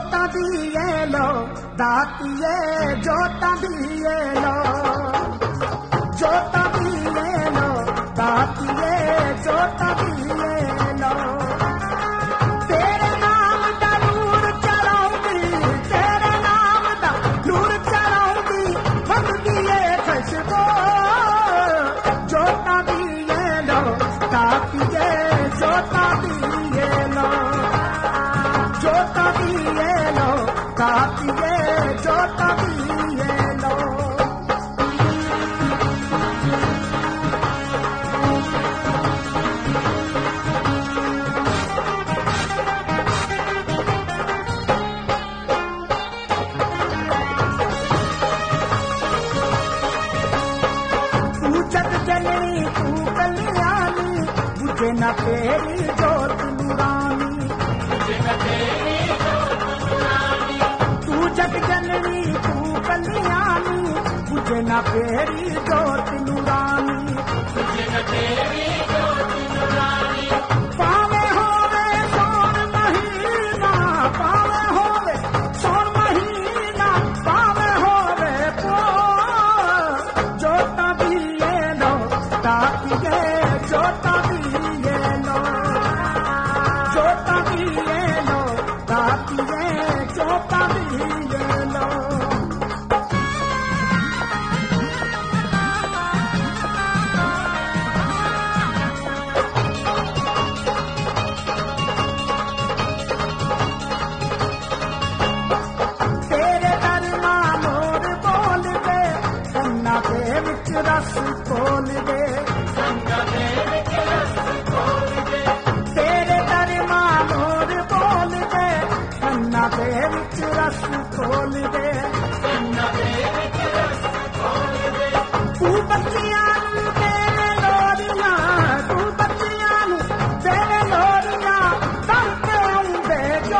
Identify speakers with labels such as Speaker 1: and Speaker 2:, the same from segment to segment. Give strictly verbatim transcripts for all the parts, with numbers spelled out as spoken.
Speaker 1: जोता दिए लो दातिए जोता दिए लो जोता दिए लो दातिए जोता दिए लो तेरे नाम दा नूर चलाऊंगी तेरे नाम दा नूर चलाऊंगी मन दिए खुशबू जोता दिए लो दातिए जोता दिए लो जोता दिए लो दातिए जोता दिए लो तू जग जननी तू कल्याणी बुझे न तेरी जोत नूरानी तू जग जननी तू कल्याणी बुझे न तेरी जोत नूरानी पावे होवे सोन महीना पावे होवे सोन महीना पावे होवे पो जोता दिए लो तातिए जोता दिए लो जोता दिए लो तातिए जोता दिए लो तेरे दर मां मोर बोल दे कन्ना दे विच रस खोल दे तेरे दर मां मोर बोल दे कन्ना दे विच रस खोल दे तू बच्चियां नूं तेरे लोरियां तू बच्चियां नूं तेरे लोरियां करके आउंदे जो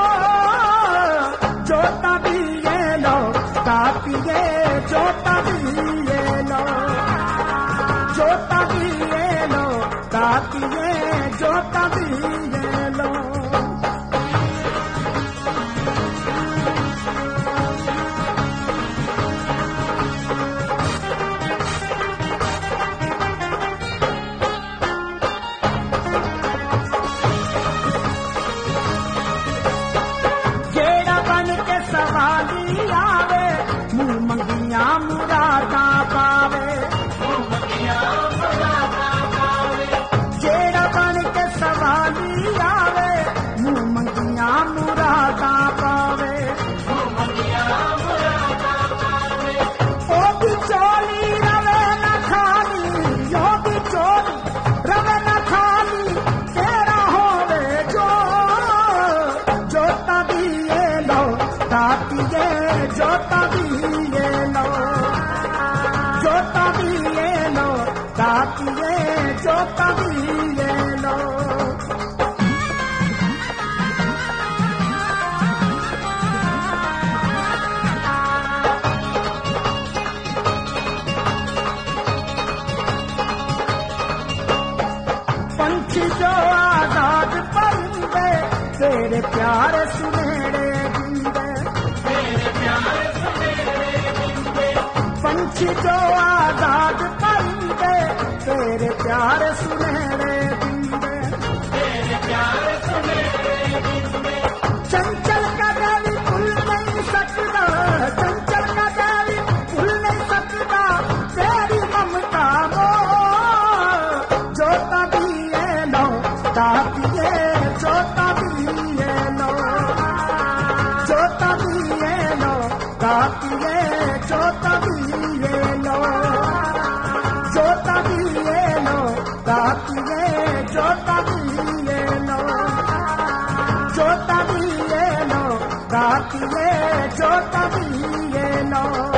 Speaker 1: जोता दिए लो तातिए जोता दिए लो जोता दिए लो तातिए जोता दिए लो जेड़ा बन के सवाली आवे मुंह मंगिया मुरादा पावे जेड़ा बन के सवाली आवे मुंह मंगिया मुरादा पावे ओ भी चोली रवे न खाली ओ भी चोली रवे न खाली तेरा होवे जो जोता दिए लो तातिए जोता दिए लो जोता दिए लो तातिए जोता दिए लो पंछी जो आजाद परिंदे तेरे प्यारे सुनहरे जिंदे पंछी जो आजाद परिंदे तेरे प्यारे सुनहरे जिंदे चंचल का देवी भूल नहीं सकता चंचल का देवी भूल नहीं सकता तेरी ममता मो जोता दिए लो तातिए जोता दिए लो जोता दिए लो तातिए जोता दिए लो जोता दिए लो तातिए जोता दिए लो जोता दिए लो तातिए जोता दिए लो